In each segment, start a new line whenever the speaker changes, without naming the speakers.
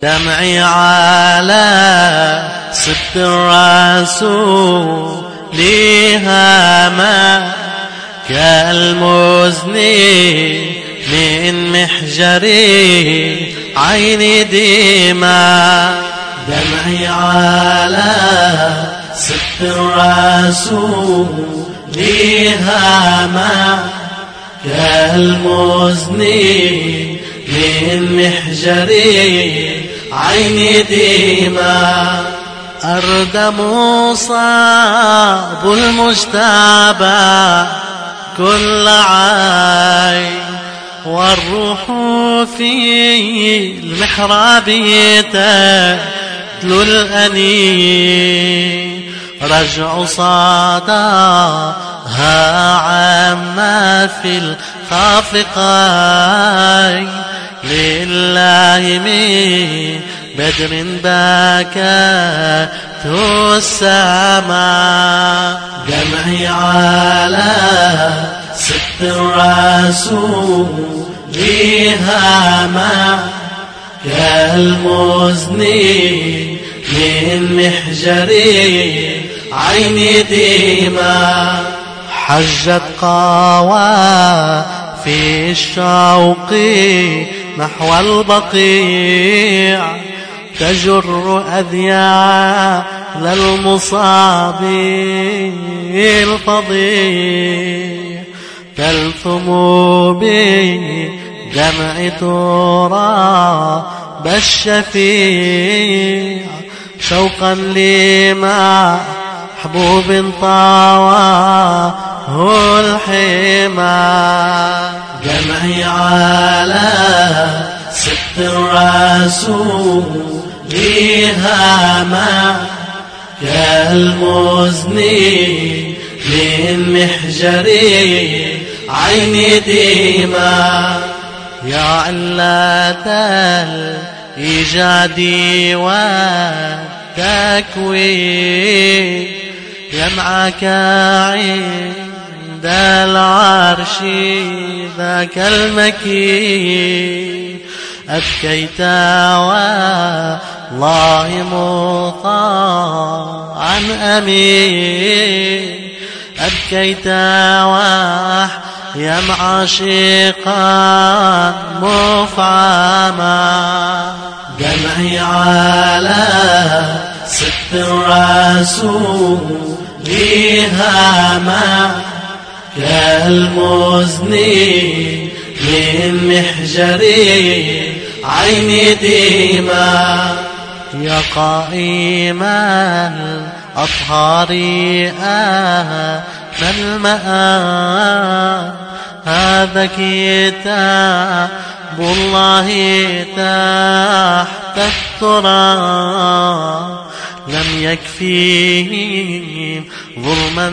دمعي على سبط الرسول هاما كالمزني من محجري عيني ديما. دمعي على سبط الرسول هاما كالمزني من محجري عيني ديما. أردم صاب المجتبى كل عين والروح في المحراب تتلو الأنين. رجع صداها عما في الخافقين لله من بدر بكت السماء. دمعي على سبط الرسول هاما كالمزني من محجري عيني ديما. حجت قوى في الشوق نحو البقيع تجر أذيال المصاب الفظيع. تلثم بدمع تراب الشفيع شوقا لما محبوب طواه الحمى. دمعي على سبط الرسول هاما كالمزني من محجري عيني ديما. يا علة الإيجاد والتكوين يمعك عند العرش ذاك المكين. أبكيت والله مطاعا أمين. أبكيت وحيا عاشقا مفعما. دمعي على سبط الرسول هاما كالمزني من محجري عيني ديما. يا قائم الأطهار من المآب هذا كتاب الله تحت التراب. لم يكفيهم ظلما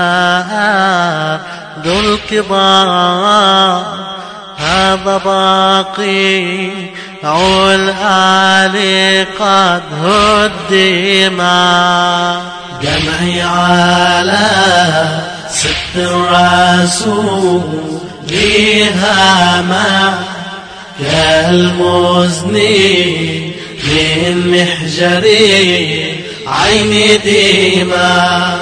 فأبدوا القضاء هذا باقي الآل قد هدما. دمعي على سبط الرسول هاما كالمزني من محجري عيني ديما.